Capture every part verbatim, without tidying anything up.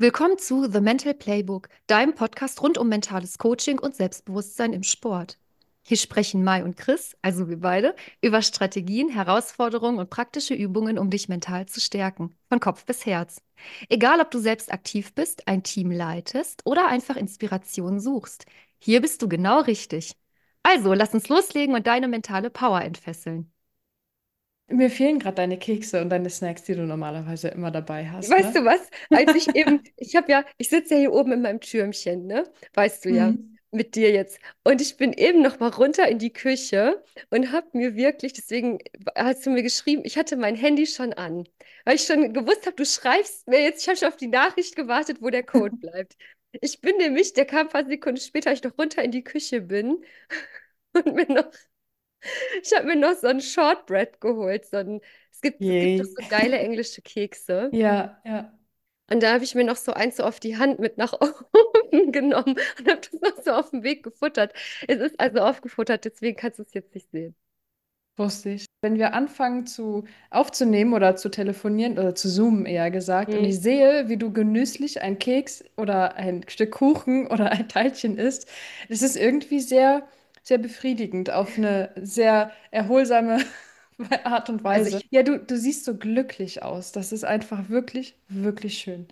Willkommen zu The Mental Playbook, deinem Podcast rund um mentales Coaching und Selbstbewusstsein im Sport. Hier sprechen Mai und Chris, also wir beide, über Strategien, Herausforderungen und praktische Übungen, um dich mental zu stärken, von Kopf bis Herz. Egal, ob du selbst aktiv bist, ein Team leitest oder einfach Inspiration suchst, hier bist du genau richtig. Also, lass uns loslegen und deine mentale Power entfesseln. Mir fehlen gerade deine Kekse und deine Snacks, die du normalerweise immer dabei hast, Weißt ne? du was? Als ich eben, ich habe ja, ich sitze ja hier oben in meinem Türmchen, ne? Weißt du ja, Mhm. mit dir jetzt. Und ich bin eben noch mal runter in die Küche und habe mir wirklich, deswegen hast du mir geschrieben, ich hatte mein Handy schon an, weil ich schon gewusst habe, du schreibst mir jetzt, ich habe schon auf die Nachricht gewartet, wo der Code bleibt. Ich bin nämlich, der kam ein paar Sekunden später, als ich noch runter in die Küche bin und mir noch, ich habe mir noch so ein Shortbread geholt, so ein, es gibt, es gibt doch Yay. so geile englische Kekse. Ja, ja. Und da habe ich mir noch so eins so auf die Hand mit nach oben genommen und habe das noch so auf dem Weg gefuttert. Es ist also aufgefuttert, deswegen kannst du es jetzt nicht sehen. Wusste ich. Wenn wir anfangen zu aufzunehmen oder zu telefonieren oder zu zoomen eher gesagt und Hm. ich sehe, wie du genüsslich ein Keks oder ein Stück Kuchen oder ein Teilchen isst, das ist irgendwie sehr, sehr befriedigend auf eine sehr erholsame Art und Also Weise. ich, Ja, du, du siehst so glücklich aus. Das ist einfach wirklich, wirklich schön.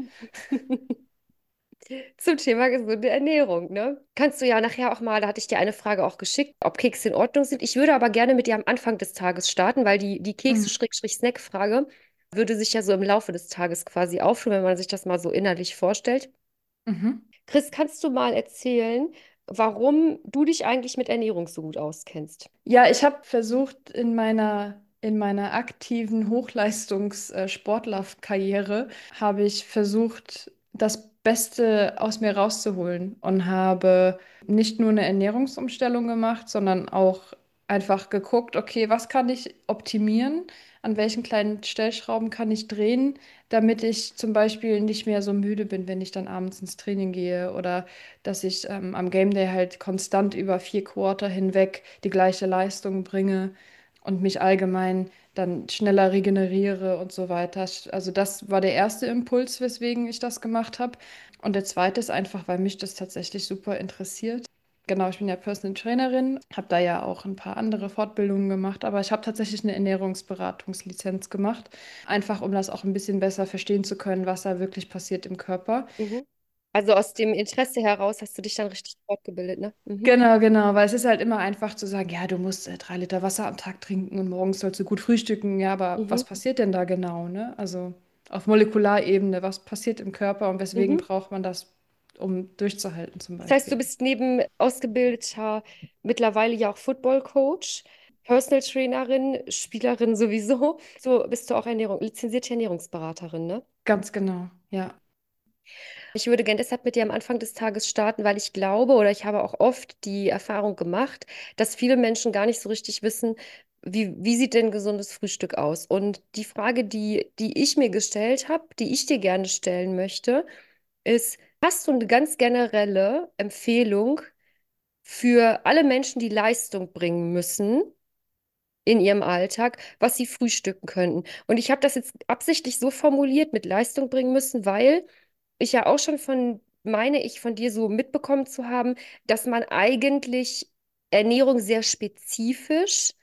zum Thema gesunde Ernährung, ne? Kannst du ja nachher auch mal, da hatte ich dir eine Frage auch geschickt, ob Kekse in Ordnung sind. Ich würde aber gerne mit dir am Anfang des Tages starten, weil die, die Kekse-Snack-Frage würde sich ja so im Laufe des Tages quasi auftun, wenn man sich das mal so innerlich vorstellt. Mhm. Chris, kannst du mal erzählen, warum du dich eigentlich mit Ernährung so gut auskennst? Ja, ich habe versucht, in meiner, in meiner aktiven Hochleistungs-Sportlerkarriere habe ich versucht, das Beste aus mir rauszuholen und habe nicht nur eine Ernährungsumstellung gemacht, sondern auch einfach geguckt, okay, was kann ich optimieren? An welchen kleinen Stellschrauben kann ich drehen, damit ich zum Beispiel nicht mehr so müde bin, wenn ich dann abends ins Training gehe oder dass ich ähm, am Game Day halt konstant über vier Quarter hinweg die gleiche Leistung bringe und mich allgemein dann schneller regeneriere und so weiter. Also das war der erste Impuls, weswegen ich das gemacht habe. Und der zweite ist einfach, weil mich das tatsächlich super interessiert. Genau, ich bin ja Personal Trainerin, habe da ja auch ein paar andere Fortbildungen gemacht, aber ich habe tatsächlich eine Ernährungsberatungslizenz gemacht, einfach um das auch ein bisschen besser verstehen zu können, was da wirklich passiert im Körper. Mhm. Also aus dem Interesse heraus hast du dich dann richtig fortgebildet, ne? Mhm. Genau, genau, weil es ist halt immer einfach zu sagen, ja, du musst äh, drei Liter Wasser am Tag trinken und morgens sollst du gut frühstücken. Ja, aber was Mhm. passiert denn da genau, ne? Also auf Molekularebene, was passiert im Körper und weswegen Mhm. braucht man das, um durchzuhalten zum Das heißt, du Beispiel? bist neben ausgebildeter, mittlerweile ja auch Football-Coach, Personal Trainerin, Spielerin sowieso. So bist du auch Ernährung, lizenzierte Ernährungsberaterin, ne? Ganz genau, ja. Ich würde gerne deshalb mit dir am Anfang des Tages starten, weil ich glaube oder ich habe auch oft die Erfahrung gemacht, dass viele Menschen gar nicht so richtig wissen, wie, wie sieht denn gesundes Frühstück aus? Und die Frage, die, die ich mir gestellt habe, die ich dir gerne stellen möchte, ist, hast du eine ganz generelle Empfehlung für alle Menschen, die Leistung bringen müssen in ihrem Alltag, was sie frühstücken könnten? Und ich habe das jetzt absichtlich so formuliert mit Leistung bringen müssen, weil ich ja auch schon von, meine ich, von dir so mitbekommen zu haben, dass man eigentlich Ernährung sehr spezifisch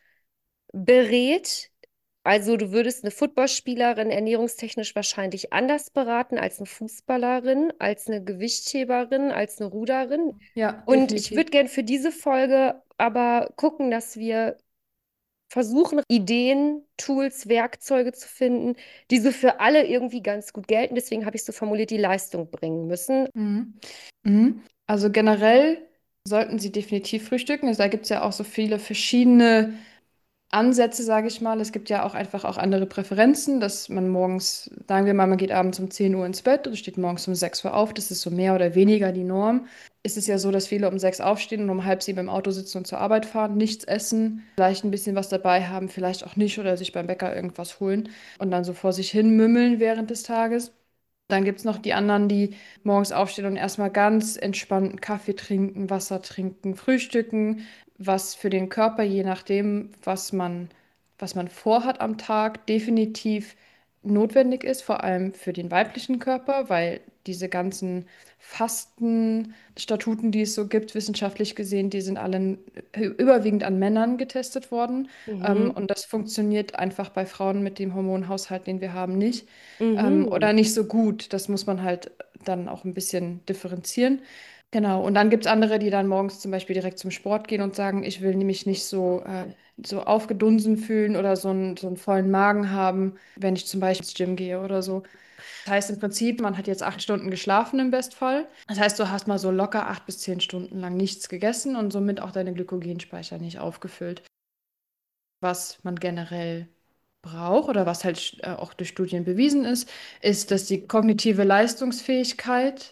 berät. Also du würdest eine Footballspielerin ernährungstechnisch wahrscheinlich anders beraten als eine Fußballerin, als eine Gewichtheberin, als eine Ruderin. Ja, Und ich definitiv. würde gern für diese Folge aber gucken, dass wir versuchen, Ideen, Tools, Werkzeuge zu finden, die so für alle irgendwie ganz gut gelten. Deswegen habe ich so formuliert, die Leistung bringen müssen. Mhm. Mhm. Also generell sollten Sie definitiv frühstücken. Also da gibt es ja auch so viele verschiedene Ansätze, sage ich mal. Es gibt ja auch einfach auch andere Präferenzen, dass man morgens, sagen wir mal, man geht abends um zehn Uhr ins Bett und steht morgens um sechs Uhr auf. Das ist so mehr oder weniger die Norm. Ist es ja so, dass viele um sechs aufstehen und um halb sieben im Auto sitzen und zur Arbeit fahren, nichts essen, vielleicht ein bisschen was dabei haben, vielleicht auch nicht oder sich beim Bäcker irgendwas holen und dann so vor sich hin mümmeln während des Tages. Dann gibt es noch die anderen, die morgens aufstehen und erstmal ganz entspannten Kaffee trinken, Wasser trinken, frühstücken, was für den Körper, je nachdem, was man, was man vorhat am Tag, definitiv notwendig ist, vor allem für den weiblichen Körper, weil diese ganzen Fastenstatuten, die es so gibt, wissenschaftlich gesehen, die sind alle äh, überwiegend an Männern getestet worden. Ähm, Mhm. und das funktioniert einfach bei Frauen mit dem Hormonhaushalt, den wir haben, nicht. Ähm, Mhm. oder nicht so gut. Das muss man halt dann auch ein bisschen differenzieren. Genau, und dann gibt es andere, die dann morgens zum Beispiel direkt zum Sport gehen und sagen, ich will nämlich nicht so, äh, so aufgedunsen fühlen oder so einen, so einen vollen Magen haben, wenn ich zum Beispiel ins Gym gehe oder so. Das heißt im Prinzip, man hat jetzt acht Stunden geschlafen im Bestfall. Das heißt, du hast mal so locker acht bis zehn Stunden lang nichts gegessen und somit auch deine Glykogenspeicher nicht aufgefüllt. Was man generell braucht oder was halt äh, auch durch Studien bewiesen ist, ist, dass die kognitive Leistungsfähigkeit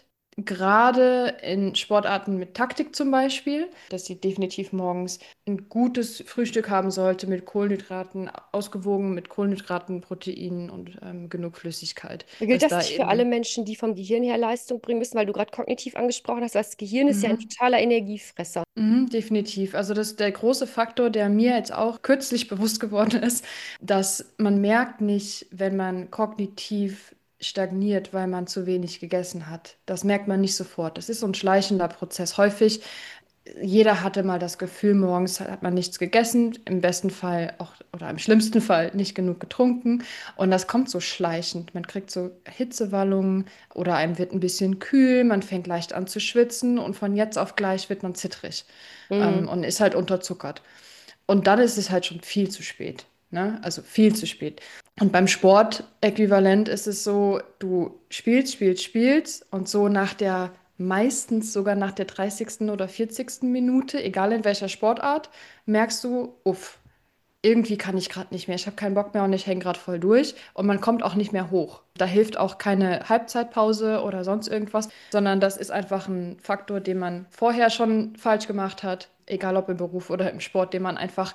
gerade in Sportarten mit Taktik zum Beispiel, dass sie definitiv morgens ein gutes Frühstück haben sollte mit Kohlenhydraten, ausgewogen mit Kohlenhydraten, Proteinen und ähm, genug Flüssigkeit, Gilt dass das da nicht für alle eben Menschen, die vom Gehirn her Leistung bringen müssen, weil du gerade kognitiv angesprochen hast, weil das Gehirn ist ja ein mhm. totaler Energiefresser. Mhm, definitiv. Also das ist der große Faktor, der mir jetzt auch kürzlich bewusst geworden ist, dass man merkt nicht, wenn man kognitiv stagniert, weil man zu wenig gegessen hat. Das merkt man nicht sofort. Das ist so ein schleichender Prozess. Häufig, jeder hatte mal das Gefühl, morgens hat man nichts gegessen, im besten Fall auch oder im schlimmsten Fall nicht genug getrunken. Und das kommt so schleichend. Man kriegt so Hitzewallungen oder einem wird ein bisschen kühl, man fängt leicht an zu schwitzen und von jetzt auf gleich wird man zittrig ähm, Mhm. und ist halt unterzuckert. Und dann ist es halt schon viel zu spät. Ne? Also viel zu spät. Und beim Sportäquivalent ist es so, du spielst, spielst, spielst und so nach der, meistens sogar nach der dreißigsten oder vierzigsten Minute, egal in welcher Sportart, merkst du, uff, irgendwie kann ich gerade nicht mehr. Ich habe keinen Bock mehr und ich hänge gerade voll durch. Und man kommt auch nicht mehr hoch. Da hilft auch keine Halbzeitpause oder sonst irgendwas, sondern das ist einfach ein Faktor, den man vorher schon falsch gemacht hat, egal ob im Beruf oder im Sport, den man einfach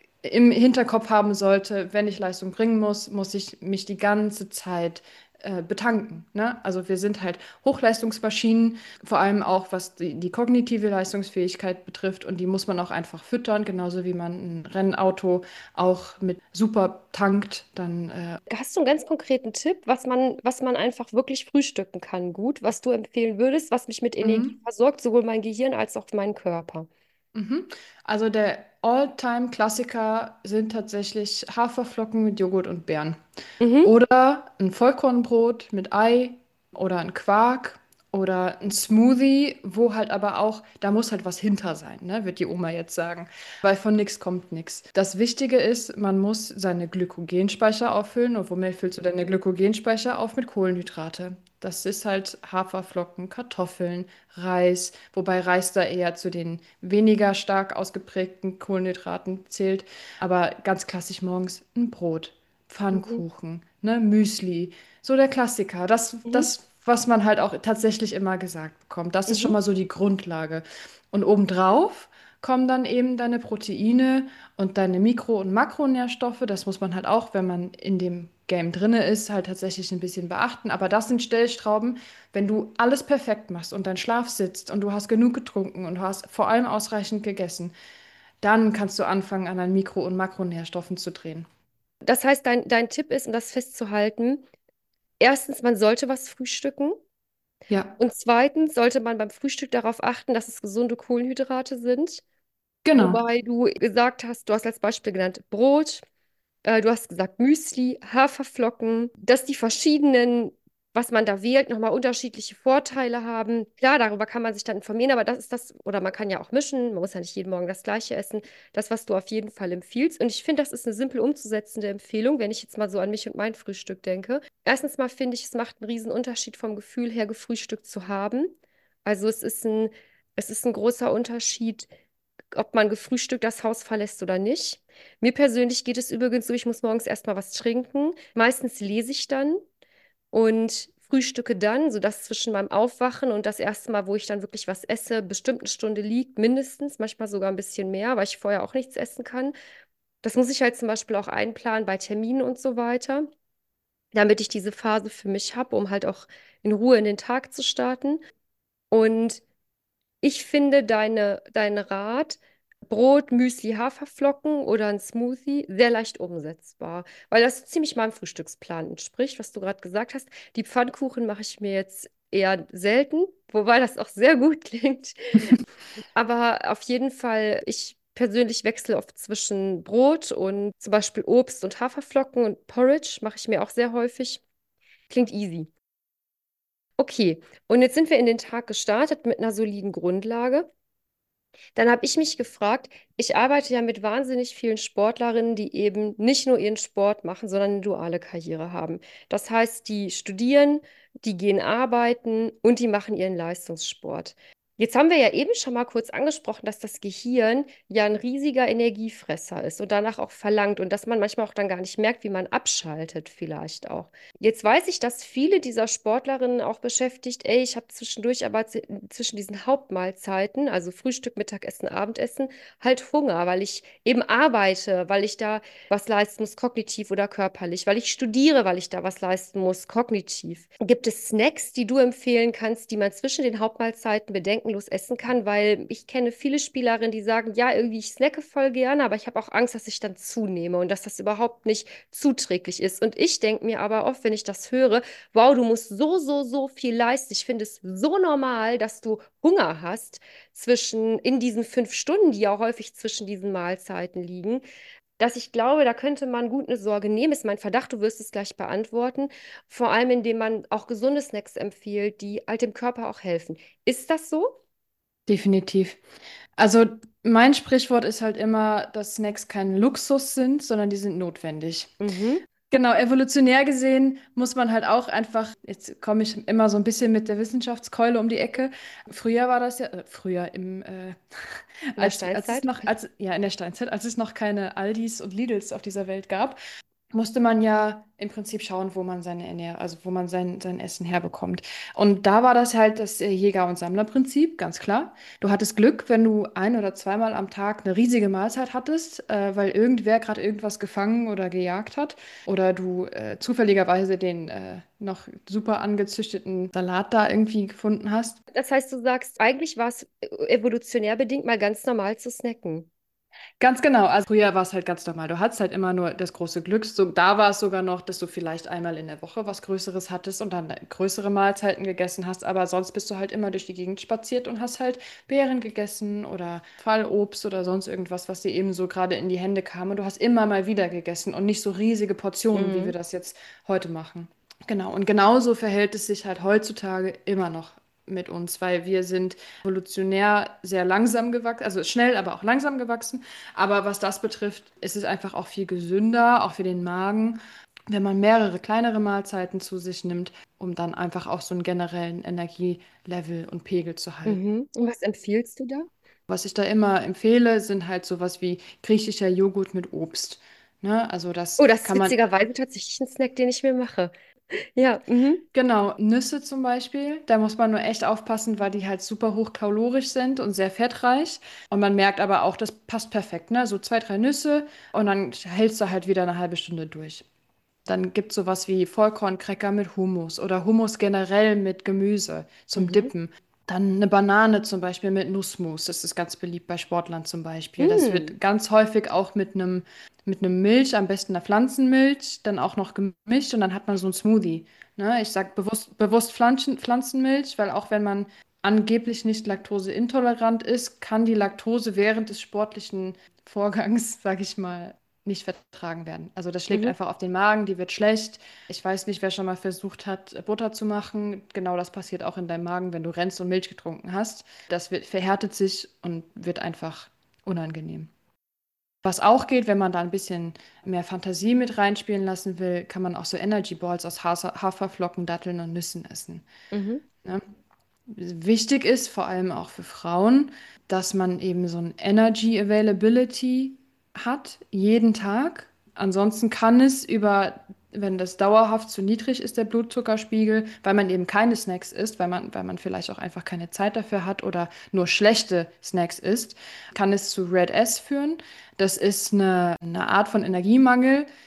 im Hinterkopf haben sollte, wenn ich Leistung bringen muss, muss ich mich die ganze Zeit äh, betanken. Ne? Also wir sind halt Hochleistungsmaschinen, vor allem auch was die, die kognitive Leistungsfähigkeit betrifft und die muss man auch einfach füttern, genauso wie man ein Rennauto auch mit super tankt, dann äh, Hast du einen ganz konkreten Tipp, was man, was man einfach wirklich frühstücken kann, gut, was du empfehlen würdest, was mich mit Energie mhm. versorgt, sowohl mein Gehirn als auch meinen Körper? Mhm. Also der All-Time-Klassiker sind tatsächlich Haferflocken mit Joghurt und Beeren. Mhm. Oder ein Vollkornbrot mit Ei oder ein Quark oder ein Smoothie, wo halt aber auch, da muss halt was hinter sein, ne, wird die Oma jetzt sagen. Weil von nichts kommt nichts. Das Wichtige ist, man muss seine Glykogenspeicher auffüllen. Und womit füllst du deine Glykogenspeicher auf? Mit Kohlenhydrate. Das ist halt Haferflocken, Kartoffeln, Reis, wobei Reis da eher zu den weniger stark ausgeprägten Kohlenhydraten zählt. Aber ganz klassisch morgens ein Brot. Mhm. Pfannkuchen, ne, Müsli, so der Klassiker. Das, Mhm. das, was man halt auch tatsächlich immer gesagt bekommt. Das ist schon Mhm. mal so die Grundlage. Und obendrauf kommen dann eben deine Proteine und deine Mikro- und Makronährstoffe. Das muss man halt auch, wenn man in dem Game drinne ist, halt tatsächlich ein bisschen beachten. Aber das sind Stellschrauben, wenn du alles perfekt machst und dein Schlaf sitzt und du hast genug getrunken und du hast vor allem ausreichend gegessen, dann kannst du anfangen, an deinen Mikro- und Makronährstoffen zu drehen. Das heißt, dein, dein Tipp ist, um das festzuhalten, erstens, man sollte was frühstücken. Ja, Und zweitens sollte man beim Frühstück darauf achten, dass es gesunde Kohlenhydrate sind. genau. Wobei du gesagt hast, du hast als Beispiel genannt Brot, äh, du hast gesagt Müsli, Haferflocken, dass die verschiedenen, was man da wählt, nochmal unterschiedliche Vorteile haben. Klar, darüber kann man sich dann informieren, aber das ist das, oder man kann ja auch mischen, man muss ja nicht jeden Morgen das Gleiche essen. Das, was du auf jeden Fall empfiehlst. Und ich finde, das ist eine simpel umzusetzende Empfehlung, wenn ich jetzt mal so an mich und mein Frühstück denke. Erstens mal finde ich, es macht einen riesen Unterschied vom Gefühl her, gefrühstückt zu haben. Also es ist ein, es ist ein großer Unterschied, ob man gefrühstückt das Haus verlässt oder nicht. Mir persönlich geht es übrigens so, ich muss morgens erstmal was trinken. Meistens lese ich dann und frühstücke dann, sodass zwischen meinem Aufwachen und das erste Mal, wo ich dann wirklich was esse, bestimmt eine Stunde liegt, mindestens, manchmal sogar ein bisschen mehr, weil ich vorher auch nichts essen kann. Das muss ich halt zum Beispiel auch einplanen bei Terminen und so weiter, damit ich diese Phase für mich habe, um halt auch in Ruhe in den Tag zu starten. Und ich finde deine, deinen Rat, Brot, Müsli, Haferflocken oder ein Smoothie, sehr leicht umsetzbar, weil das ziemlich meinem Frühstücksplan entspricht, was du gerade gesagt hast. Die Pfannkuchen mache ich mir jetzt eher selten, wobei das auch sehr gut klingt. Aber auf jeden Fall, ich persönlich wechsle oft zwischen Brot und zum Beispiel Obst und Haferflocken und Porridge mache ich mir auch sehr häufig. Klingt easy. Okay, und jetzt sind wir in den Tag gestartet mit einer soliden Grundlage. Dann habe ich mich gefragt, ich arbeite ja mit wahnsinnig vielen Sportlerinnen, die eben nicht nur ihren Sport machen, sondern eine duale Karriere haben. Das heißt, die studieren, die gehen arbeiten und die machen ihren Leistungssport. Jetzt haben wir ja eben schon mal kurz angesprochen, dass das Gehirn ja ein riesiger Energiefresser ist und danach auch verlangt und dass man manchmal auch dann gar nicht merkt, wie man abschaltet vielleicht auch. Jetzt weiß ich, dass viele dieser Sportlerinnen auch beschäftigt, ey, ich habe zwischendurch aber z- zwischen diesen Hauptmahlzeiten, also Frühstück, Mittagessen, Abendessen, halt Hunger, weil ich eben arbeite, weil ich da was leisten muss, kognitiv oder körperlich, weil ich studiere, weil ich da was leisten muss, kognitiv. Gibt es Snacks, die du empfehlen kannst, die man zwischen den Hauptmahlzeiten bedenkenlos essen kann? Weil ich kenne viele Spielerinnen, die sagen, ja, irgendwie ich snacke voll gerne, aber ich habe auch Angst, dass ich dann zunehme und dass das überhaupt nicht zuträglich ist. Und ich denke mir aber oft, wenn ich das höre, wow, du musst so, so, so viel leisten. Ich finde es so normal, dass du Hunger hast zwischen, in diesen fünf Stunden, die ja häufig zwischen diesen Mahlzeiten liegen, dass ich glaube, da könnte man gut eine Sorge nehmen. Ist mein Verdacht, du wirst es gleich beantworten. Vor allem, indem man auch gesunde Snacks empfiehlt, die halt dem Körper auch helfen. Ist das so? Definitiv. Also mein Sprichwort ist halt immer, dass Snacks kein Luxus sind, sondern die sind notwendig. Mhm. Genau, evolutionär gesehen muss man halt auch einfach, jetzt komme ich immer so ein bisschen mit der Wissenschaftskeule um die Ecke. Früher war das ja, äh, früher im, äh, In der als, als es Steinzeit? noch, als, ja, in der Steinzeit, als es noch keine Aldis und Lidls auf dieser Welt gab, musste man ja im Prinzip schauen, wo man seine Ernährung, also wo man sein, sein Essen herbekommt. Und da war das halt das äh, Jäger- und Sammlerprinzip, ganz klar. Du hattest Glück, wenn du ein- oder zweimal am Tag eine riesige Mahlzeit hattest, äh, weil irgendwer gerade irgendwas gefangen oder gejagt hat. Oder du äh, zufälligerweise den äh, noch super angezüchteten Salat da irgendwie gefunden hast. Das heißt, du sagst, eigentlich war es äh, evolutionär bedingt mal ganz normal zu snacken. Ganz genau. Also früher war es halt ganz normal. Du hattest halt immer nur das große Glück. So, da war es sogar noch, dass du vielleicht einmal in der Woche was Größeres hattest und dann größere Mahlzeiten gegessen hast. Aber sonst bist du halt immer durch die Gegend spaziert und hast halt Beeren gegessen oder Fallobst oder sonst irgendwas, was dir eben so gerade in die Hände kam. Und du hast immer mal wieder gegessen und nicht so riesige Portionen, wie wir Mhm. das jetzt heute machen. Genau. Und genauso verhält es sich halt heutzutage immer noch mit uns, weil wir sind evolutionär sehr langsam gewachsen, also schnell, aber auch langsam gewachsen. Aber was das betrifft, ist es einfach auch viel gesünder, auch für den Magen, wenn man mehrere kleinere Mahlzeiten zu sich nimmt, um dann einfach auch so einen generellen Energielevel und Pegel zu halten. Mhm. Und was empfiehlst du da? Was ich da immer empfehle, sind halt sowas wie griechischer Joghurt mit Obst. Ne? Also das Oh, das ist kann man. witzigerweise tatsächlich ein Snack, den ich mir mache. Ja, mhm. Genau, Nüsse zum Beispiel, da muss man nur echt aufpassen, weil die halt super hochkalorisch sind und sehr fettreich. Und man merkt aber auch, das passt perfekt, ne? So zwei, drei Nüsse und dann hältst du halt wieder eine halbe Stunde durch. Dann gibt es sowas wie Vollkorncracker mit Hummus oder Hummus generell mit Gemüse zum Mhm. Dippen. Dann eine Banane zum Beispiel mit Nussmus. Das ist ganz beliebt bei Sportlern zum Beispiel. Das Mm. wird ganz häufig auch mit einem mit einem Milch, am besten einer Pflanzenmilch, dann auch noch gemischt und dann hat man so ein Smoothie. Ne? Ich sage bewusst, bewusst Pflanzen, Pflanzenmilch, weil auch wenn man angeblich nicht laktoseintolerant ist, kann die Laktose während des sportlichen Vorgangs, sage ich mal, nicht vertragen werden. Also das schlägt Mhm. einfach auf den Magen, die wird schlecht. Ich weiß nicht, wer schon mal versucht hat, Butter zu machen. Genau das passiert auch in deinem Magen, wenn du rennst und Milch getrunken hast. Das wird, verhärtet sich und wird einfach unangenehm. Was auch geht, wenn man da ein bisschen mehr Fantasie mit reinspielen lassen will, kann man auch so Energy Balls aus Hafer Haferflocken, Datteln und Nüssen essen. Mhm. Ne? Wichtig ist, vor allem auch für Frauen, dass man eben so ein Energy Availability hat, jeden Tag. Ansonsten kann es über, wenn das dauerhaft zu niedrig ist, der Blutzuckerspiegel, weil man eben keine Snacks isst, weil man, weil man vielleicht auch einfach keine Zeit dafür hat oder nur schlechte Snacks isst, kann es zu Red S führen. Das ist eine, eine Art von Energiemangel,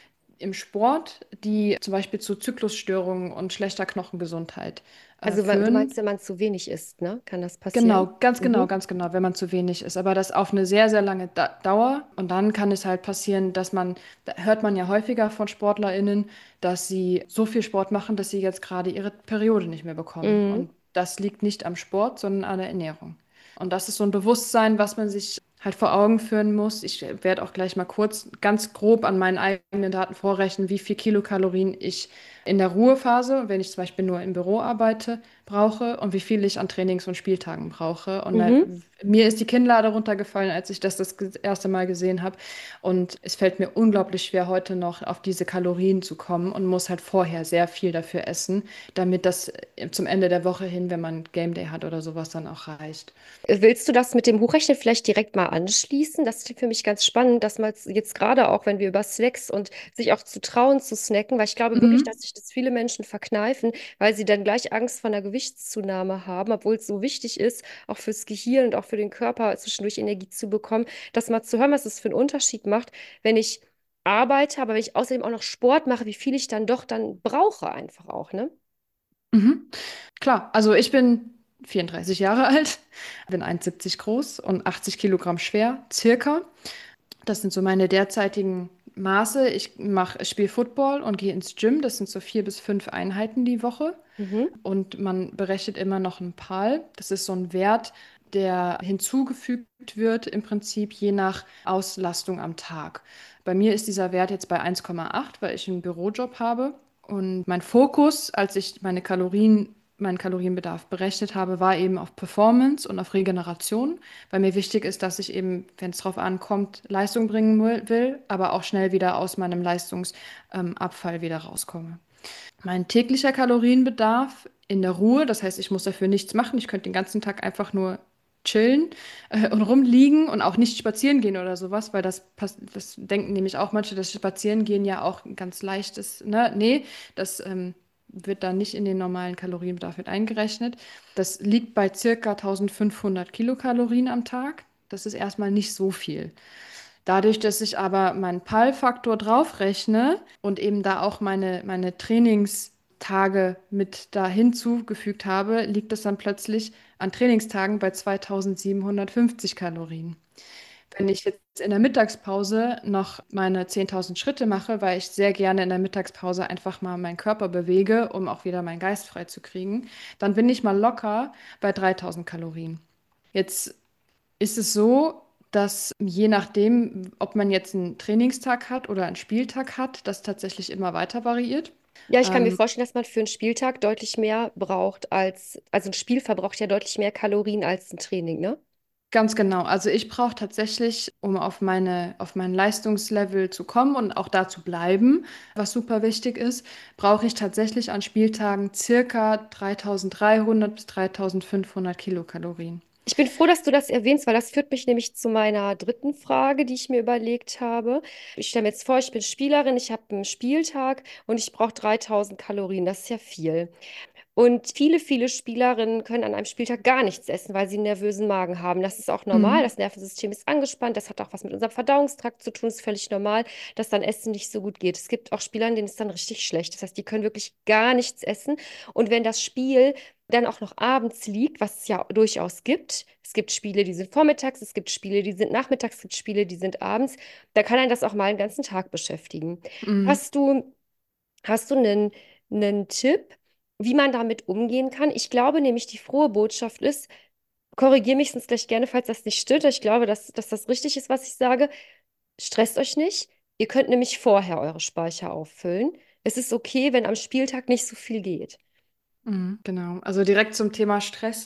im Sport, die zum Beispiel zu Zyklusstörungen und schlechter Knochengesundheit äh, Also wa- du führen. meinst, wenn man zu wenig isst, ne? Kann das passieren? Genau, ganz genau, Mhm. ganz genau, wenn man zu wenig ist. Aber das auf eine sehr, sehr lange Da- Dauer. Und dann kann es halt passieren, dass man, da hört man ja häufiger von SportlerInnen, dass sie so viel Sport machen, dass sie jetzt gerade ihre Periode nicht mehr bekommen. Mhm. Und das liegt nicht am Sport, sondern an der Ernährung. Und das ist so ein Bewusstsein, was man sich halt vor Augen führen muss. Ich werde auch gleich mal kurz ganz grob an meinen eigenen Daten vorrechnen, wie viel Kilokalorien ich in der Ruhephase, wenn ich zum Beispiel nur im Büro arbeite, brauche und wie viel ich an Trainings- und Spieltagen brauche. Und da, Mhm. mir ist die Kinnlade runtergefallen, als ich das das erste Mal gesehen habe. Und es fällt mir unglaublich schwer, heute noch auf diese Kalorien zu kommen und muss halt vorher sehr viel dafür essen, damit das zum Ende der Woche hin, wenn man Game Day hat oder sowas, dann auch reicht. Willst du das mit dem Hochrechnen vielleicht direkt mal anschließen? Das klingt für mich ganz spannend, dass man jetzt gerade auch, wenn wir über Snacks und sich auch zu trauen zu snacken, weil ich glaube wirklich, dass Mhm. sich das viele Menschen verkneifen, weil sie dann gleich Angst vor einer Gewichtszunahme haben, obwohl es so wichtig ist, auch fürs Gehirn und auch für den Körper zwischendurch Energie zu bekommen, das mal zu hören, was es für einen Unterschied macht, wenn ich arbeite, aber wenn ich außerdem auch noch Sport mache, wie viel ich dann doch dann brauche einfach auch, ne? Mhm. Klar, also ich bin vierunddreißig Jahre alt, bin eins Komma siebzig groß und achtzig Kilogramm schwer, circa. Das sind so meine derzeitigen Maße. Ich mache, spiele Football und gehe ins Gym. Das sind so vier bis fünf Einheiten die Woche. Mhm. Und man berechnet immer noch einen P A L. Das ist so ein Wert, der hinzugefügt wird, im Prinzip je nach Auslastung am Tag. Bei mir ist dieser Wert jetzt bei eins Komma acht, weil ich einen Bürojob habe. Und mein Fokus, als ich meine Kalorien, meinen Kalorienbedarf berechnet habe, war eben auf Performance und auf Regeneration, weil mir wichtig ist, dass ich eben, wenn es drauf ankommt, Leistung bringen will, will, aber auch schnell wieder aus meinem Leistungsabfall wieder rauskomme. Mein täglicher Kalorienbedarf in der Ruhe, das heißt, ich muss dafür nichts machen. Ich könnte den ganzen Tag einfach nur chillen äh, und rumliegen und auch nicht spazieren gehen oder sowas, weil das, pass- das denken nämlich auch manche, dass Spazierengehen ja auch ein ganz leichtes, ne? Nee, das ähm, wird da nicht in den normalen Kalorienbedarf mit eingerechnet. Das liegt bei circa eintausendfünfhundert Kilokalorien am Tag. Das ist erstmal nicht so viel. Dadurch, dass ich aber meinen P A L-Faktor draufrechne und eben da auch meine, meine Trainingstage mit da hinzugefügt habe, liegt es dann plötzlich an Trainingstagen bei zweitausendsiebenhundertfünfzig Kalorien. Wenn ich jetzt in der Mittagspause noch meine zehntausend Schritte mache, weil ich sehr gerne in der Mittagspause einfach mal meinen Körper bewege, um auch wieder meinen Geist frei zu kriegen, dann bin ich mal locker bei dreitausend Kalorien. Jetzt ist es so, dass je nachdem, ob man jetzt einen Trainingstag hat oder einen Spieltag hat, das tatsächlich immer weiter variiert. Ja, ich kann mir Ähm, vorstellen, dass man für einen Spieltag deutlich mehr braucht als, also ein Spiel verbraucht ja deutlich mehr Kalorien als ein Training, ne? Ganz genau. Also ich brauche tatsächlich, um auf meine, auf mein Leistungslevel zu kommen und auch da zu bleiben, was super wichtig ist, brauche ich tatsächlich an Spieltagen circa dreitausenddreihundert bis dreitausendfünfhundert Kilokalorien. Ich bin froh, dass du das erwähnst, weil das führt mich nämlich zu meiner dritten Frage, die ich mir überlegt habe. Ich stelle mir jetzt vor, ich bin Spielerin, ich habe einen Spieltag und ich brauche dreitausend Kalorien. Das ist ja viel. Und viele, viele Spielerinnen können an einem Spieltag gar nichts essen, weil sie einen nervösen Magen haben. Das ist auch normal. Mhm. Das Nervensystem ist angespannt. Das hat auch was mit unserem Verdauungstrakt zu tun. Es ist völlig normal, dass dann Essen nicht so gut geht. Es gibt auch Spieler, denen ist dann richtig schlecht. Das heißt, die können wirklich gar nichts essen. Und wenn das Spiel dann auch noch abends liegt, was es ja durchaus gibt, es gibt Spiele, die sind vormittags, es gibt Spiele, die sind nachmittags, es gibt Spiele, die sind abends, da kann einen das auch mal einen ganzen Tag beschäftigen. Mhm. Hast du Hast du einen, einen Tipp, wie man damit umgehen kann? Ich glaube nämlich, die frohe Botschaft ist, korrigiere mich sonst gleich gerne, falls das nicht stimmt. Ich glaube, dass, dass das richtig ist, was ich sage. Stresst euch nicht. Ihr könnt nämlich vorher eure Speicher auffüllen. Es ist okay, wenn am Spieltag nicht so viel geht. Mhm. Genau. Also direkt zum Thema Stress.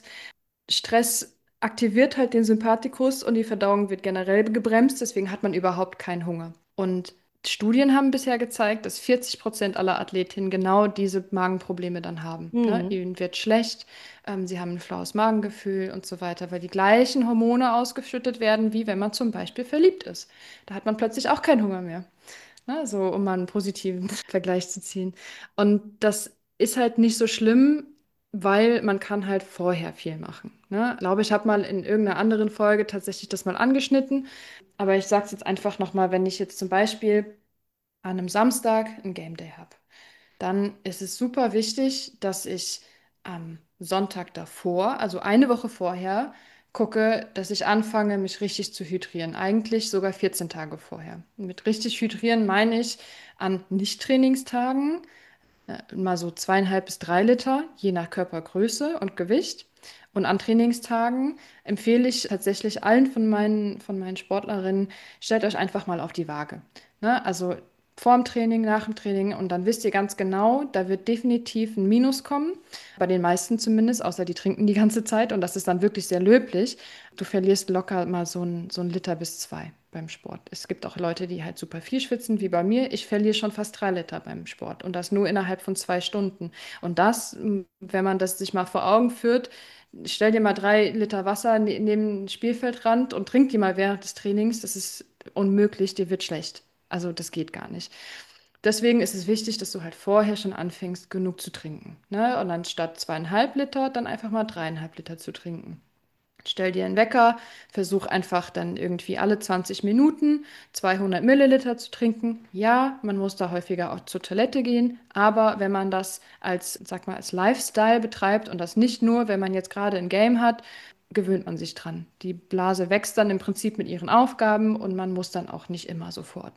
Stress aktiviert halt den Sympathikus und die Verdauung wird generell gebremst, deswegen hat man überhaupt keinen Hunger. Und Studien haben bisher gezeigt, dass vierzig Prozent aller Athletinnen genau diese Magenprobleme dann haben. Ne? Hm. Ihnen wird schlecht, ähm, sie haben ein flaues Magengefühl und so weiter, weil die gleichen Hormone ausgeschüttet werden, wie wenn man zum Beispiel verliebt ist. Da hat man plötzlich auch keinen Hunger mehr. Ne? So, um mal einen positiven Vergleich zu ziehen. Und das ist halt nicht so schlimm, weil man kann halt vorher viel machen. Ne? Ich glaube, ich habe mal in irgendeiner anderen Folge tatsächlich das mal angeschnitten, aber ich sage es jetzt einfach nochmal, wenn ich jetzt zum Beispiel an einem Samstag ein Game Day habe, dann ist es super wichtig, dass ich am Sonntag davor, also eine Woche vorher, gucke, dass ich anfange, mich richtig zu hydrieren. Eigentlich sogar vierzehn Tage vorher. Mit richtig hydrieren meine ich an Nicht-Trainingstagen äh, mal so zweieinhalb bis drei Liter, je nach Körpergröße und Gewicht. Und an Trainingstagen empfehle ich tatsächlich allen von meinen, von meinen Sportlerinnen, stellt euch einfach mal auf die Waage. Ne? Also vor dem Training, nach dem Training und dann wisst ihr ganz genau, da wird definitiv ein Minus kommen. Bei den meisten zumindest, außer die trinken die ganze Zeit und das ist dann wirklich sehr löblich. Du verlierst locker mal so ein, so ein Liter bis zwei beim Sport. Es gibt auch Leute, die halt super viel schwitzen, wie bei mir. Ich verliere schon fast drei Liter beim Sport und das nur innerhalb von zwei Stunden. Und das, m, wenn man das sich mal vor Augen führt, stell dir mal drei Liter Wasser ne- neben den Spielfeldrand und trink die mal während des Trainings. Das ist unmöglich, dir wird schlecht. Also das geht gar nicht. Deswegen ist es wichtig, dass du halt vorher schon anfängst, genug zu trinken. Ne? Und dann statt zweieinhalb Liter, dann einfach mal dreieinhalb Liter zu trinken. Stell dir einen Wecker, versuch einfach dann irgendwie alle zwanzig Minuten zweihundert Milliliter zu trinken. Ja, man muss da häufiger auch zur Toilette gehen, aber wenn man das als, sag mal, als Lifestyle betreibt und das nicht nur, wenn man jetzt gerade ein Game hat, gewöhnt man sich dran. Die Blase wächst dann im Prinzip mit ihren Aufgaben und man muss dann auch nicht immer sofort.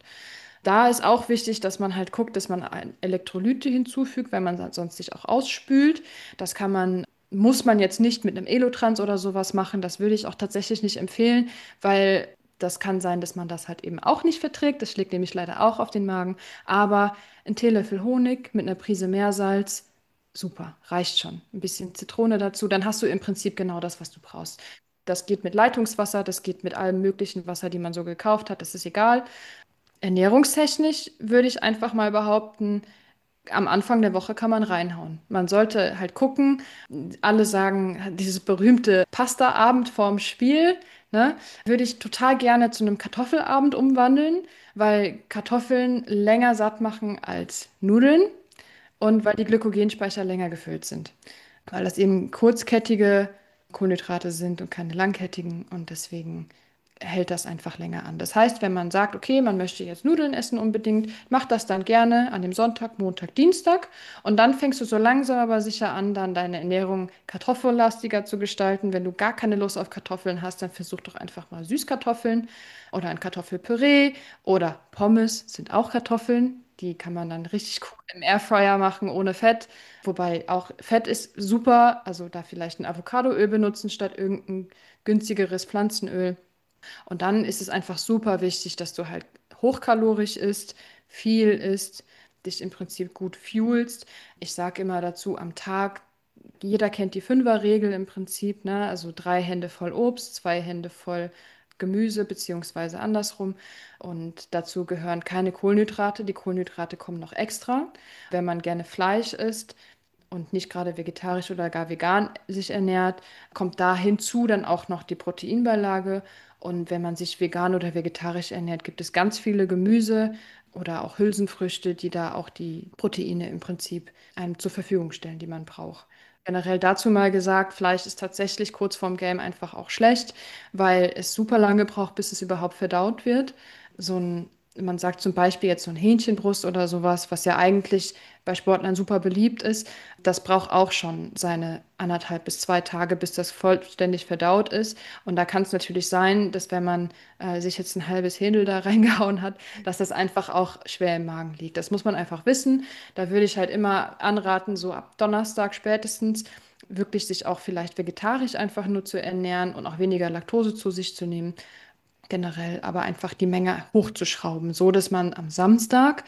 Da ist auch wichtig, dass man halt guckt, dass man ein- Elektrolyte hinzufügt, wenn man sonst sich auch ausspült. Das kann man, muss man jetzt nicht mit einem Elotrans oder sowas machen. Das würde ich auch tatsächlich nicht empfehlen, weil das kann sein, dass man das halt eben auch nicht verträgt. Das schlägt nämlich leider auch auf den Magen. Aber ein Teelöffel Honig mit einer Prise Meersalz, super, reicht schon. Ein bisschen Zitrone dazu, dann hast du im Prinzip genau das, was du brauchst. Das geht mit Leitungswasser, das geht mit allem möglichen Wasser, die man so gekauft hat, das ist egal. Ernährungstechnisch würde ich einfach mal behaupten, am Anfang der Woche kann man reinhauen. Man sollte halt gucken, alle sagen, dieses berühmte Pasta-Abend vorm Spiel, ne, würde ich total gerne zu einem Kartoffelabend umwandeln, weil Kartoffeln länger satt machen als Nudeln und weil die Glykogenspeicher länger gefüllt sind. Weil das eben kurzkettige Kohlenhydrate sind und keine langkettigen und deswegen hält das einfach länger an. Das heißt, wenn man sagt, okay, man möchte jetzt Nudeln essen unbedingt, mach das dann gerne an dem Sonntag, Montag, Dienstag und dann fängst du so langsam aber sicher an, dann deine Ernährung kartoffellastiger zu gestalten. Wenn du gar keine Lust auf Kartoffeln hast, dann versuch doch einfach mal Süßkartoffeln oder ein Kartoffelpüree oder Pommes sind auch Kartoffeln. Die kann man dann richtig cool im Airfryer machen, ohne Fett. Wobei auch Fett ist super, also da vielleicht ein Avocadoöl benutzen statt irgendein günstigeres Pflanzenöl. Und dann ist es einfach super wichtig, dass du halt hochkalorisch isst, viel isst, dich im Prinzip gut fuelst. Ich sage immer dazu am Tag, jeder kennt die Fünfer-Regel im Prinzip, ne? Also drei Hände voll Obst, zwei Hände voll Gemüse, beziehungsweise andersrum. Und dazu gehören keine Kohlenhydrate. Die Kohlenhydrate kommen noch extra. Wenn man gerne Fleisch isst, und nicht gerade vegetarisch oder gar vegan sich ernährt, kommt da hinzu dann auch noch die Proteinbeilage. Und wenn man sich vegan oder vegetarisch ernährt, gibt es ganz viele Gemüse oder auch Hülsenfrüchte, die da auch die Proteine im Prinzip einem zur Verfügung stellen, die man braucht. Generell dazu mal gesagt, Fleisch ist tatsächlich kurz vorm Game einfach auch schlecht, weil es super lange braucht, bis es überhaupt verdaut wird. So ein Man sagt zum Beispiel jetzt so ein Hähnchenbrust oder sowas, was ja eigentlich bei Sportlern super beliebt ist, das braucht auch schon seine anderthalb bis zwei Tage, bis das vollständig verdaut ist. Und da kann es natürlich sein, dass wenn man äh, sich jetzt ein halbes Händel da reingehauen hat, dass das einfach auch schwer im Magen liegt. Das muss man einfach wissen. Da würde ich halt immer anraten, so ab Donnerstag spätestens wirklich sich auch vielleicht vegetarisch einfach nur zu ernähren und auch weniger Laktose zu sich zu nehmen generell, aber einfach die Menge hochzuschrauben, so dass man am Samstag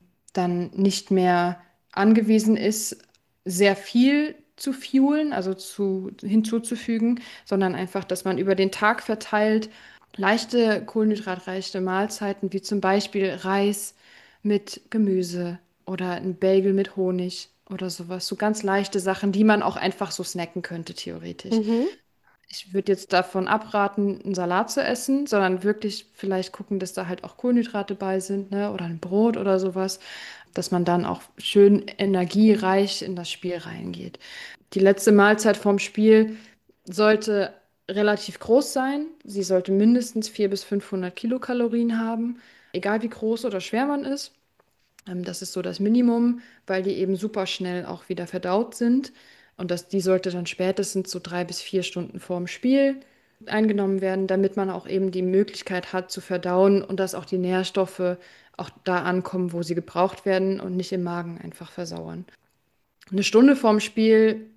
dann nicht mehr angewiesen ist, sehr viel zu fuelen, also zu, hinzuzufügen, sondern einfach, dass man über den Tag verteilt leichte kohlenhydratreiche Mahlzeiten, wie zum Beispiel Reis mit Gemüse oder ein Bagel mit Honig oder sowas. So ganz leichte Sachen, die man auch einfach so snacken könnte, theoretisch. Mhm. Ich würde jetzt davon abraten, einen Salat zu essen, sondern wirklich vielleicht gucken, dass da halt auch Kohlenhydrate bei sind, ne? Oder ein Brot oder sowas, dass man dann auch schön energiereich in das Spiel reingeht. Die letzte Mahlzeit vorm Spiel sollte relativ groß sein. Sie sollte mindestens vierhundert bis fünfhundert Kilokalorien haben, egal wie groß oder schwer man ist. Ähm, das ist so das Minimum, weil die eben super schnell auch wieder verdaut sind. Und das, die sollte dann spätestens so drei bis vier Stunden vorm Spiel eingenommen werden, damit man auch eben die Möglichkeit hat zu verdauen und dass auch die Nährstoffe auch da ankommen, wo sie gebraucht werden und nicht im Magen einfach versauern. Eine Stunde vorm Spiel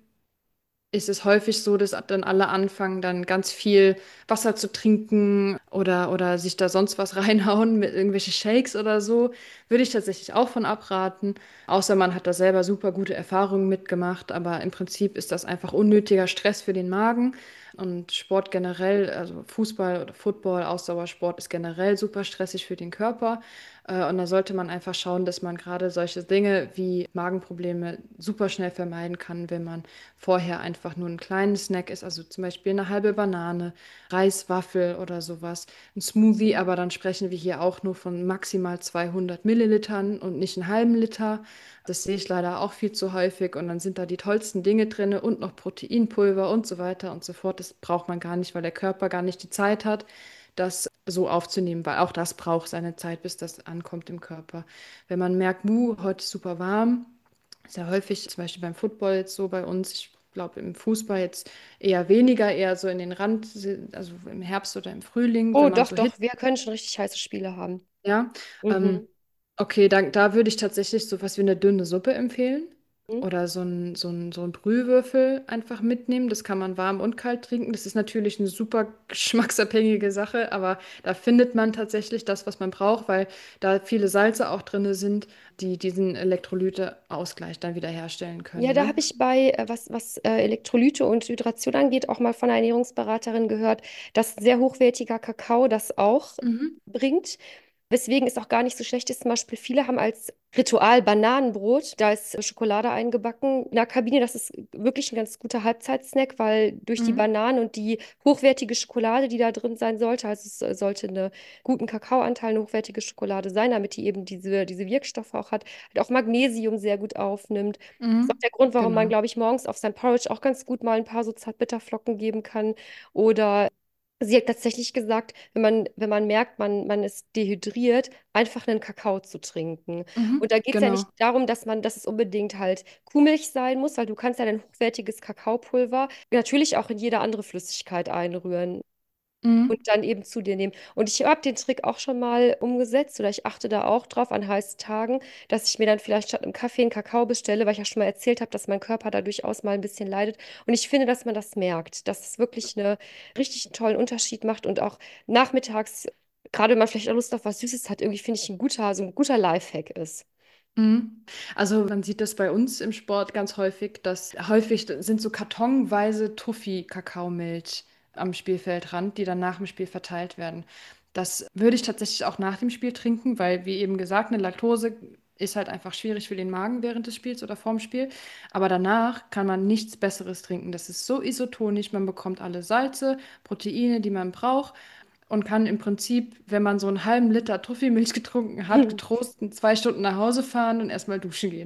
ist es häufig so, dass dann alle anfangen, dann ganz viel Wasser zu trinken oder, oder sich da sonst was reinhauen mit irgendwelche Shakes oder so. Würde ich tatsächlich auch von abraten. Außer man hat da selber super gute Erfahrungen mitgemacht. Aber im Prinzip ist das einfach unnötiger Stress für den Magen. Und Sport generell, also Fußball oder Football, Ausdauersport ist generell super stressig für den Körper. Äh, Und da sollte man einfach schauen, dass man gerade solche Dinge wie Magenprobleme super schnell vermeiden kann, wenn man vorher einfach nur einen kleinen Snack isst, also zum Beispiel eine halbe Banane, Reiswaffel oder sowas, ein Smoothie, aber dann sprechen wir hier auch nur von maximal zweihundert Millilitern und nicht einen halben Liter. Das sehe ich leider auch viel zu häufig und dann sind da die tollsten Dinge drin und noch Proteinpulver und so weiter und so fort. Das braucht man gar nicht, weil der Körper gar nicht die Zeit hat, das so aufzunehmen, weil auch das braucht seine Zeit, bis das ankommt im Körper. Wenn man merkt, mu, heute ist super warm, ist ja häufig, zum Beispiel beim Football jetzt so bei uns, ich glaube im Fußball jetzt eher weniger, eher so in den Rand, also im Herbst oder im Frühling, Oh, wenn man doch, so doch, Hit, wir können schon richtig heiße Spiele haben. ja. Ähm, Mhm. okay, da, da würde ich tatsächlich so was wie eine dünne Suppe empfehlen. Mhm. Oder so ein, so ein, so ein Brühwürfel einfach mitnehmen. Das kann man warm und kalt trinken. Das ist natürlich eine super geschmacksabhängige Sache, aber da findet man tatsächlich das, was man braucht, weil da viele Salze auch drin sind, die diesen Elektrolyteausgleich dann wieder herstellen Ja, können, da ne? habe ich bei, äh, was, was äh, Elektrolyte und Hydration angeht, auch mal von einer Ernährungsberaterin gehört, dass sehr hochwertiger Kakao das auch Mhm. bringt. Weswegen es auch gar nicht so schlecht ist. Zum Beispiel, viele haben als Ritual Bananenbrot, da ist äh, Schokolade eingebacken in der Kabine. Das ist wirklich ein ganz guter Halbzeitsnack, weil durch die Mhm. Bananen und die hochwertige Schokolade, die da drin sein sollte, also es äh, sollte eine guten Kakaoanteil, eine hochwertige Schokolade sein, damit die eben diese, diese Wirkstoffe auch hat, halt auch Magnesium sehr gut aufnimmt. Das ist auch Mhm. der Grund, warum man, Genau. glaube ich, morgens auf sein Porridge auch ganz gut mal ein paar so Zartbitterflocken geben kann. Oder sie hat tatsächlich gesagt, wenn man, wenn man merkt, man, man ist dehydriert, einfach einen Kakao zu trinken. Und Mhm. da geht es ja nicht Genau. darum, dass man, dass es unbedingt halt Kuhmilch sein muss, weil du kannst ja dein hochwertiges Kakaopulver natürlich auch in jede andere Flüssigkeit einrühren und Mhm. dann eben zu dir nehmen. Und ich habe den Trick auch schon mal umgesetzt oder ich achte da auch drauf an heißen Tagen, dass ich mir dann vielleicht statt einem Kaffee einen Kakao bestelle, weil ich ja schon mal erzählt habe, dass mein Körper da durchaus mal ein bisschen leidet. Und ich finde, dass man das merkt, dass es wirklich einen richtig tollen Unterschied macht und auch nachmittags, gerade wenn man vielleicht auch Lust auf was Süßes hat, irgendwie finde ich ein guter, so ein guter Lifehack ist. Mhm. Also man sieht das bei uns im Sport ganz häufig, dass häufig sind so kartonweise Toffee-Kakaomilch am Spielfeldrand, die dann nach dem Spiel verteilt werden. Das würde ich tatsächlich auch nach dem Spiel trinken, weil, wie eben gesagt, eine Laktose ist halt einfach schwierig für den Magen während des Spiels oder vorm Spiel. Aber danach kann man nichts Besseres trinken. Das ist so isotonisch, man bekommt alle Salze, Proteine, die man braucht und kann im Prinzip, wenn man so einen halben Liter Toffee-Milch getrunken hat, getrost in zwei Stunden nach Hause fahren und erstmal duschen gehen.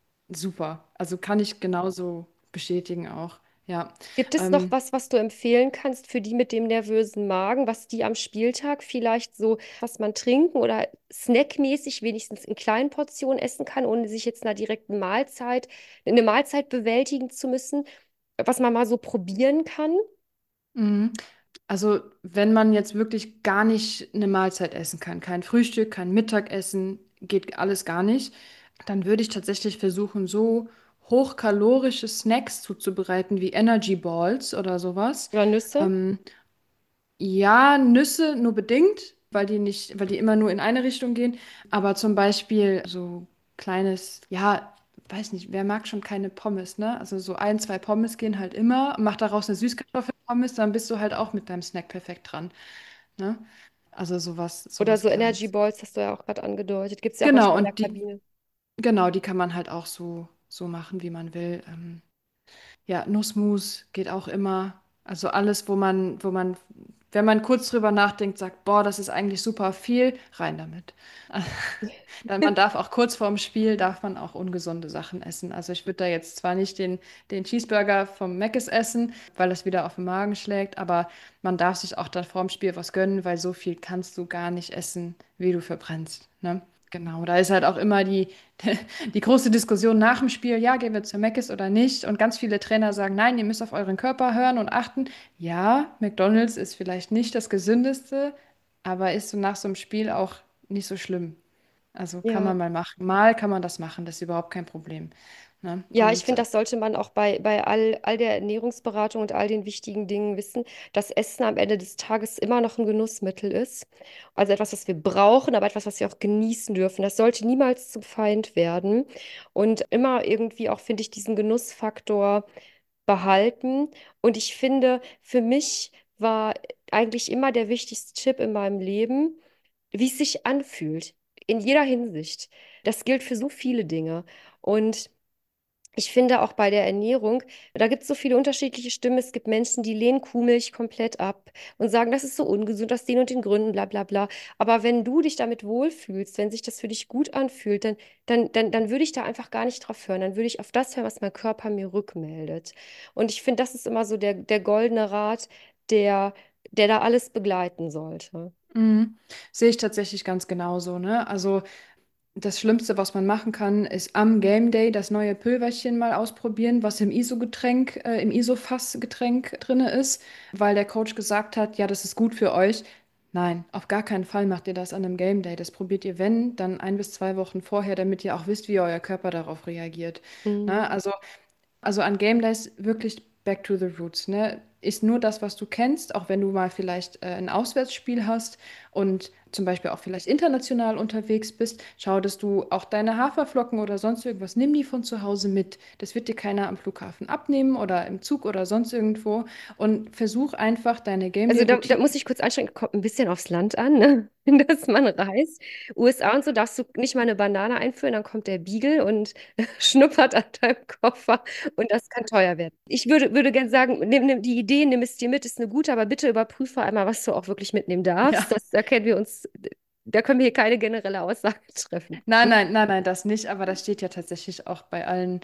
Super. Also kann ich genauso bestätigen auch. Ja. Gibt es noch Ähm, was, was du empfehlen kannst für die mit dem nervösen Magen, was die am Spieltag vielleicht so, was man trinken oder snackmäßig wenigstens in kleinen Portionen essen kann, ohne sich jetzt einer direkten Mahlzeit, eine Mahlzeit bewältigen zu müssen, was man mal so probieren kann? mhm. Also wenn man jetzt wirklich gar nicht eine Mahlzeit essen kann, kein Frühstück, kein Mittagessen, geht alles gar nicht, dann würde ich tatsächlich versuchen, so hochkalorische Snacks zuzubereiten wie Energy Balls oder sowas. Oder Nüsse? Ähm, Ja, Nüsse nur bedingt, weil die nicht, weil die immer nur in eine Richtung gehen. Aber zum Beispiel so kleines, ja, weiß nicht, wer mag schon keine Pommes, ne? Also so ein, zwei Pommes gehen halt immer. Mach daraus eine Süßkartoffelpommes, dann bist du halt auch mit deinem Snack perfekt dran, ne? Also sowas, Oder sowas so Energy Kleines. Balls, hast du ja auch gerade angedeutet. Gibt es ja auch Genau, manchmal in der und die, Kabine. genau, die kann man halt auch so, so machen, wie man will. Ähm, Ja, Nussmus geht auch immer. Also alles, wo man, wo man, wenn man kurz drüber nachdenkt, sagt, boah, das ist eigentlich super viel, rein damit. Dann man darf auch kurz vorm Spiel, darf man auch ungesunde Sachen essen. Also ich würde da jetzt zwar nicht den, den Cheeseburger vom Mc's essen, weil das wieder auf den Magen schlägt, aber man darf sich auch dann vorm Spiel was gönnen, weil so viel kannst du gar nicht essen, wie du verbrennst. Ne? Genau, da ist halt auch immer die, die große Diskussion nach dem Spiel, ja, gehen wir zur Mc's oder nicht? Und ganz viele Trainer sagen, nein, ihr müsst auf euren Körper hören und achten. Ja, McDonald's ist vielleicht nicht das Gesündeste, aber ist so nach so einem Spiel auch nicht so schlimm. Also kann Ja. man mal machen. Mal kann man das machen, das ist überhaupt kein Problem. Ne? Ja, ich Und finde, das sollte man auch bei, bei all, all der Ernährungsberatung und all den wichtigen Dingen wissen, dass Essen am Ende des Tages immer noch ein Genussmittel ist. Also etwas, was wir brauchen, aber etwas, was wir auch genießen dürfen. Das sollte niemals zum Feind werden. Und immer irgendwie auch, finde ich, diesen Genussfaktor behalten. Und ich finde, für mich war eigentlich immer der wichtigste Tipp in meinem Leben, wie es sich anfühlt. In jeder Hinsicht. Das gilt für so viele Dinge. Und ich finde auch bei der Ernährung, da gibt es so viele unterschiedliche Stimmen. Es gibt Menschen, die lehnen Kuhmilch komplett ab und sagen, das ist so ungesund aus den und den Gründen, bla bla bla. Aber wenn du dich damit wohlfühlst, wenn sich das für dich gut anfühlt, dann, dann, dann, dann würde ich da einfach gar nicht drauf hören. Dann würde ich auf das hören, was mein Körper mir rückmeldet. Und ich finde, das ist immer so der, der goldene Rat, der, der da alles begleiten sollte. mhm, sehe ich tatsächlich ganz genauso, ne? Also das Schlimmste, was man machen kann, ist am Game Day das neue Pülverchen mal ausprobieren, was im I S O-Getränk, äh, im I S O-Fass-Getränk drin ist, weil der Coach gesagt hat, ja, das ist gut für euch. Nein, auf gar keinen Fall macht ihr das an einem Game Day. Das probiert ihr, wenn, dann ein bis zwei Wochen vorher, damit ihr auch wisst, wie euer Körper darauf reagiert. Mhm. Na, also also an Game Days wirklich back to the roots, ne? Ist nur das, was du kennst, auch wenn du mal vielleicht äh, ein Auswärtsspiel hast und zum Beispiel auch vielleicht international unterwegs bist, schau, dass du auch deine Haferflocken oder sonst irgendwas, nimm die von zu Hause mit. Das wird dir keiner am Flughafen abnehmen oder im Zug oder sonst irgendwo und versuch einfach deine Game Also da, da Day-Routine. muss ich kurz einschränken, kommt ein bisschen aufs Land an, ne? In das man reist. U S A und so darfst du nicht mal eine Banane einführen, dann kommt der Beagle und schnuppert an deinem Koffer und das kann teuer werden. Ich würde, würde gerne sagen, nimm, nimm, die Idee, nimm es dir mit, ist eine gute, aber bitte überprüfe einmal, was du auch wirklich mitnehmen darfst. Ja. Das, da kennen wir uns, da können wir hier keine generelle Aussage treffen. Nein, Hm? nein, nein, nein, das nicht, aber das steht ja tatsächlich auch bei allen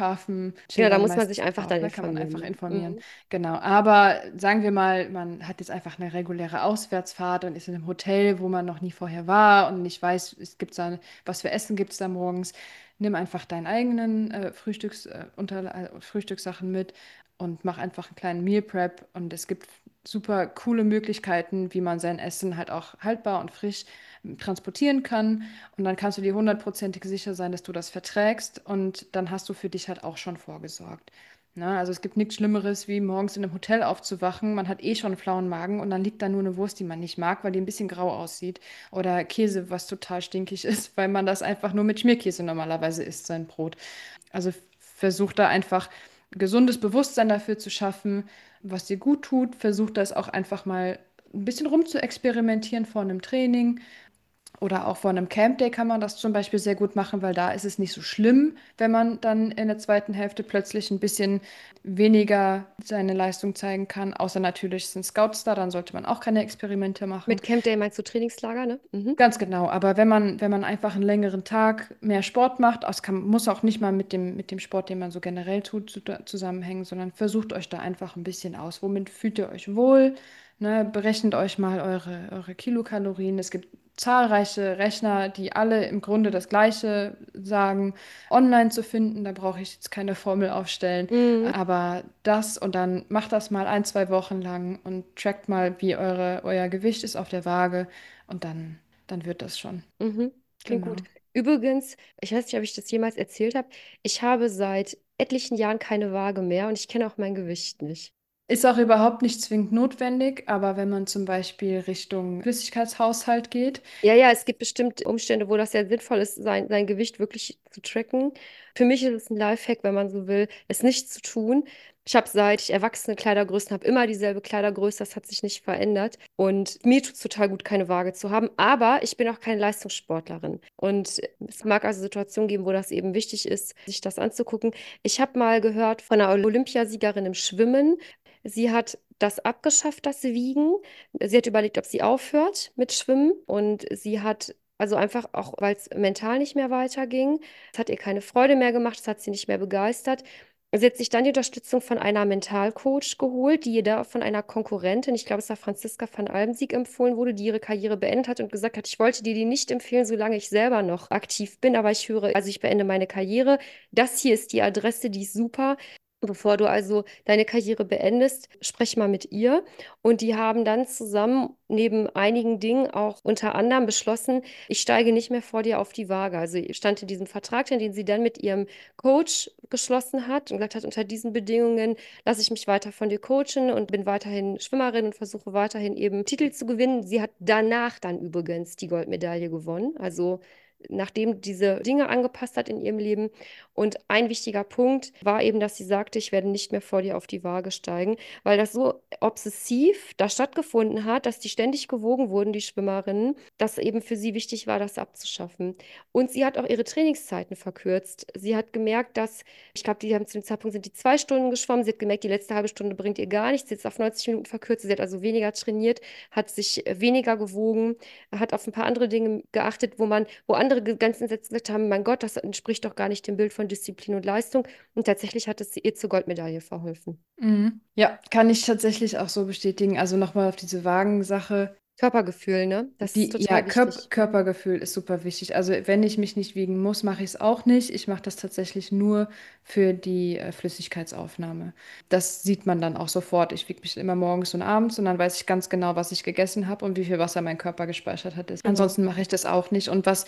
Genau, da Flughafen-Schildern muss man sich meistens einfach drauf, dann ne? Kann man informieren. einfach Ne? informieren. Mhm. Genau, aber sagen wir mal, man hat jetzt einfach eine reguläre Auswärtsfahrt und ist in einem Hotel, wo man noch nie vorher war und nicht weiß, es gibt da, was für Essen gibt es da morgens. Nimm einfach deinen eigenen äh, Frühstücks, äh, unter, äh, Frühstückssachen mit und mach einfach einen kleinen Meal Prep und es gibt super coole Möglichkeiten, wie man sein Essen halt auch haltbar und frisch transportieren kann. Und dann kannst du dir hundertprozentig sicher sein, dass du das verträgst und dann hast du für dich halt auch schon vorgesorgt. Na, also es gibt nichts Schlimmeres, wie morgens in einem Hotel aufzuwachen. Man hat eh schon einen flauen Magen und dann liegt da nur eine Wurst, die man nicht mag, weil die ein bisschen grau aussieht. Oder Käse, was total stinkig ist, weil man das einfach nur mit Schmierkäse normalerweise isst, sein Brot. Also versuch da einfach gesundes Bewusstsein dafür zu schaffen, was dir gut tut. Versuch das auch einfach mal ein bisschen rum zu experimentieren vor einem Training. Oder auch vor einem Camp Day kann man das zum Beispiel sehr gut machen, weil da ist es nicht so schlimm, wenn man dann in der zweiten Hälfte plötzlich ein bisschen weniger seine Leistung zeigen kann. Außer natürlich sind Scouts da, dann sollte man auch keine Experimente machen. Mit Camp Day meinst du Trainingslager, ne? Mhm. Ganz genau, aber wenn man, wenn man einfach einen längeren Tag mehr Sport macht, das kann, muss auch nicht mal mit dem, mit dem Sport, den man so generell tut, zu, zusammenhängen, sondern versucht euch da einfach ein bisschen aus. Womit fühlt ihr euch wohl? Ne, berechnet euch mal eure, eure Kilokalorien. Es gibt zahlreiche Rechner, die alle im Grunde das Gleiche sagen, online zu finden. Da brauche ich jetzt keine Formel aufstellen. Mhm. Aber das und dann macht das mal ein, zwei Wochen lang und trackt mal, wie eure, euer Gewicht ist auf der Waage. Und dann dann wird das schon. Mhm. Klingt gut. Genau. Übrigens, ich weiß nicht, ob ich das jemals erzählt habe, ich habe seit etlichen Jahren keine Waage mehr und ich kenne auch mein Gewicht nicht. Ist auch überhaupt nicht zwingend notwendig, aber wenn man zum Beispiel Richtung Flüssigkeitshaushalt geht, Ja, ja, es gibt bestimmt Umstände, wo das sehr sinnvoll ist, sein, sein Gewicht wirklich zu tracken. Für mich ist es ein Lifehack, wenn man so will, es nicht zu tun. Ich habe seit ich erwachsene Kleidergrößen habe, immer dieselbe Kleidergröße, das hat sich nicht verändert. Und mir tut es total gut, keine Waage zu haben. Aber ich bin auch keine Leistungssportlerin. Und es mag also Situationen geben, wo das eben wichtig ist, sich das anzugucken. Ich habe mal gehört von einer Olympiasiegerin im Schwimmen. Sie hat das abgeschafft, das Wiegen. Sie hat überlegt, ob sie aufhört mit Schwimmen und sie hat, also einfach auch, weil es mental nicht mehr weiterging, es hat ihr keine Freude mehr gemacht, es hat sie nicht mehr begeistert. Sie hat sich dann die Unterstützung von einer Mentalcoach geholt, die ihr da von einer Konkurrentin, ich glaube, es war Franziska van Almsieg, empfohlen wurde, die ihre Karriere beendet hat und gesagt hat, ich wollte dir die nicht empfehlen, solange ich selber noch aktiv bin, aber ich höre, also ich beende meine Karriere. Das hier ist die Adresse, die ist super. Bevor du also deine Karriere beendest, sprech mal mit ihr. Und die haben dann zusammen neben einigen Dingen auch unter anderem beschlossen, ich steige nicht mehr vor dir auf die Waage. Also stand in diesem Vertrag, den sie dann mit ihrem Coach geschlossen hat und gesagt hat, unter diesen Bedingungen lasse ich mich weiter von dir coachen und bin weiterhin Schwimmerin und versuche weiterhin eben Titel zu gewinnen. Sie hat danach dann übrigens die Goldmedaille gewonnen. Also nachdem diese Dinge angepasst hat in ihrem Leben. Und ein wichtiger Punkt war eben, dass sie sagte, ich werde nicht mehr vor dir auf die Waage steigen, weil das so obsessiv da stattgefunden hat, dass die ständig gewogen wurden, die Schwimmerinnen, dass eben für sie wichtig war, das abzuschaffen. Und sie hat auch ihre Trainingszeiten verkürzt. Sie hat gemerkt, dass, ich glaube, die haben zu dem Zeitpunkt sind die zwei Stunden geschwommen. Sie hat gemerkt, die letzte halbe Stunde bringt ihr gar nichts. Sie hat es auf neunzig Minuten verkürzt. Sie hat also weniger trainiert, hat sich weniger gewogen, hat auf ein paar andere Dinge geachtet, wo man, wo andere ge- ganz entsetzt gesagt haben, mein Gott, das entspricht doch gar nicht dem Bild von Disziplin und Leistung. Und tatsächlich hat es ihr zur Goldmedaille verholfen. Mhm. Ja, kann ich tatsächlich auch so bestätigen. Also nochmal auf diese Wagensache. Körpergefühl, ne? Das ist Die, ja, total Körp wichtig. Körpergefühl ist super wichtig. Also wenn ich mich nicht wiegen muss, mache ich es auch nicht. Ich mache das tatsächlich nur für die äh, Flüssigkeitsaufnahme. Das sieht man dann auch sofort. Ich wiege mich immer morgens und abends und dann weiß ich ganz genau, was ich gegessen habe und wie viel Wasser mein Körper gespeichert hat. Genau. Ansonsten mache ich das auch nicht. Und was,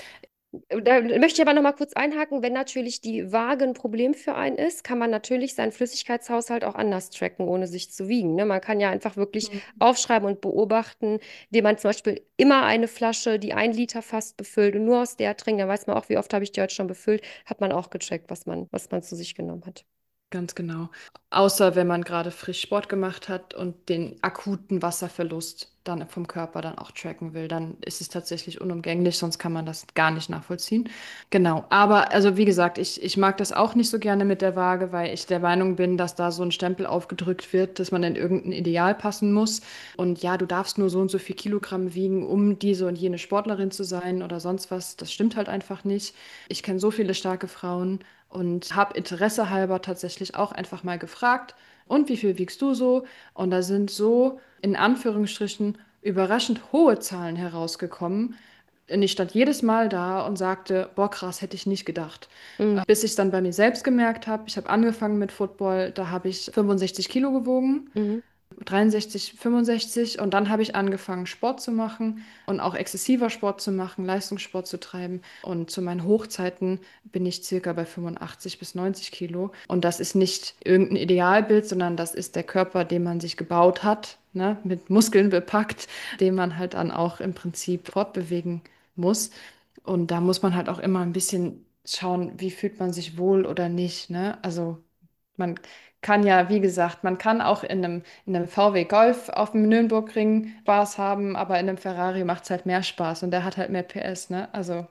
Da möchte ich aber noch mal kurz einhaken, wenn natürlich die Waage ein Problem für einen ist, kann man natürlich seinen Flüssigkeitshaushalt auch anders tracken, ohne sich zu wiegen. Ne? Man kann ja einfach wirklich aufschreiben und beobachten, indem man zum Beispiel immer eine Flasche, die ein Liter fast befüllt und nur aus der trinkt, dann weiß man auch, wie oft habe ich die heute schon befüllt, hat man auch gecheckt, was man, was man zu sich genommen hat. ganz genau. Außer wenn man gerade frisch Sport gemacht hat und den akuten Wasserverlust dann vom Körper dann auch tracken will, dann ist es tatsächlich unumgänglich, sonst kann man das gar nicht nachvollziehen. Genau. Aber also wie gesagt, ich, ich mag das auch nicht so gerne mit der Waage, weil ich der Meinung bin, dass da so ein Stempel aufgedrückt wird, dass man in irgendein Ideal passen muss. Und ja, du darfst nur so und so viel Kilogramm wiegen, um diese und jene Sportlerin zu sein oder sonst was. Das stimmt halt einfach nicht. Ich kenne so viele starke Frauen und habe Interesse halber tatsächlich auch einfach mal gefragt, und wie viel wiegst du so? Und da sind so in Anführungsstrichen überraschend hohe Zahlen herausgekommen. Und ich stand jedes Mal da und sagte, boah, krass, hätte ich nicht gedacht. Mhm. Bis ich es dann bei mir selbst gemerkt habe, ich habe angefangen mit Football, da habe ich fünfundsechzig Kilo gewogen, Mhm. dreiundsechzig, fünfundsechzig, und dann habe ich angefangen, Sport zu machen und auch exzessiver Sport zu machen, Leistungssport zu treiben. Und zu meinen Hochzeiten bin ich circa bei fünfundachtzig bis neunzig Kilo. Und das ist nicht irgendein Idealbild, sondern das ist der Körper, den man sich gebaut hat, ne, mit Muskeln bepackt, den man halt dann auch im Prinzip fortbewegen muss. Und da muss man halt auch immer ein bisschen schauen, wie fühlt man sich wohl oder nicht, ne? Also man kann ja, wie gesagt, man kann auch in einem, in einem V W Golf auf dem Nürburgring Spaß haben, aber in einem Ferrari macht es halt mehr Spaß und der hat halt mehr P S, ne? Also,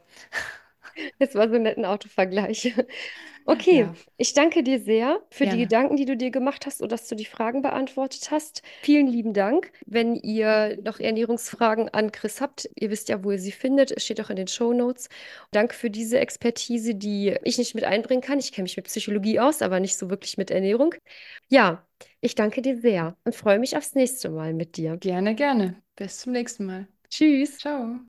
Das war so ein netter Autovergleich. Okay, ja, ich danke dir sehr für die gerne. Gedanken, die du dir gemacht hast und dass du die Fragen beantwortet hast. Vielen lieben Dank. Wenn ihr noch Ernährungsfragen an Chris habt, ihr wisst ja, wo ihr sie findet. Es steht auch in den Shownotes. Danke für diese Expertise, die ich nicht mit einbringen kann. Ich kenne mich mit Psychologie aus, aber nicht so wirklich mit Ernährung. Ja, ich danke dir sehr und freue mich aufs nächste Mal mit dir. Gerne, gerne. Bis zum nächsten Mal. Tschüss. Ciao.